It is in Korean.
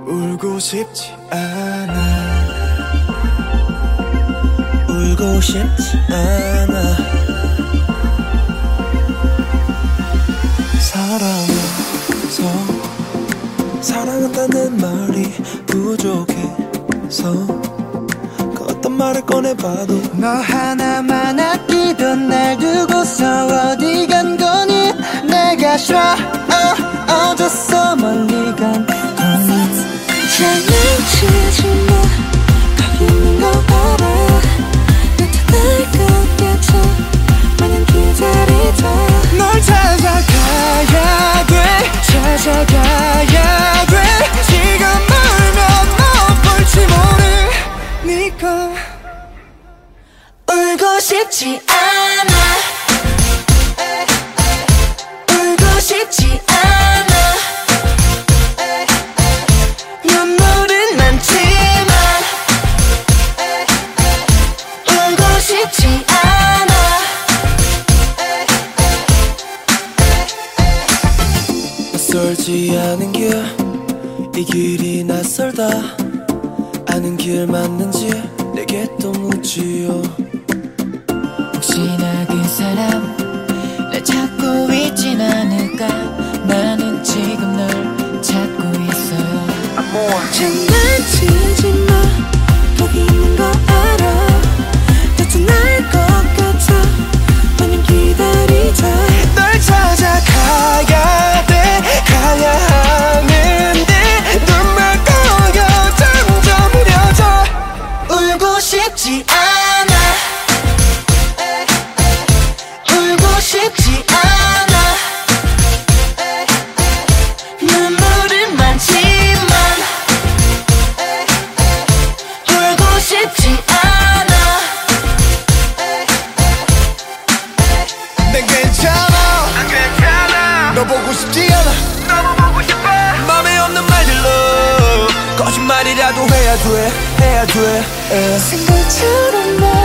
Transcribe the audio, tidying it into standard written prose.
울고 싶지 않아. 울고 싶지 않아. 사랑해서 사랑한다는 말이 부족해서 그 어떤 말을 꺼내봐도 너 하나만 아끼던 날 두고서 어디 간 거니. 내가 싫어졌어 멀리 간 거니. 장난치지 마. 거기 있는 거 알아. 나타날 것 같아. 마냥 기다리다. 널 찾아가야 돼. 찾아가야 돼. 지금 울면 못 볼지 모르니까. 울고 싶지 않아. 울고 싶지 않아. 눈물은 많지만 울고 싶지 않아. 낯설지 않은 길, 이 길이 낯설다. 아는 길 맞는지 내게 또 묻지요. 혹시나 그 사람 날 찾고 있진 않을까. 나는 지금 널 찾고 있어요. 장난치지 마. 거기 있는 거 알아. 나타날 것 같아. 마냥 기다리자. 널 찾아가야 돼. 가야 하는데 눈물 고여 점점 흐려져. 울고 싶지 않아. 울고 싶지 않아. 눈물은 많지만 울고 싶지 않아. 난 괜찮아. 너 보고 싶지 않아. 맘에 없는 말들로 거짓말이라도 해야 돼. 생각처럼 나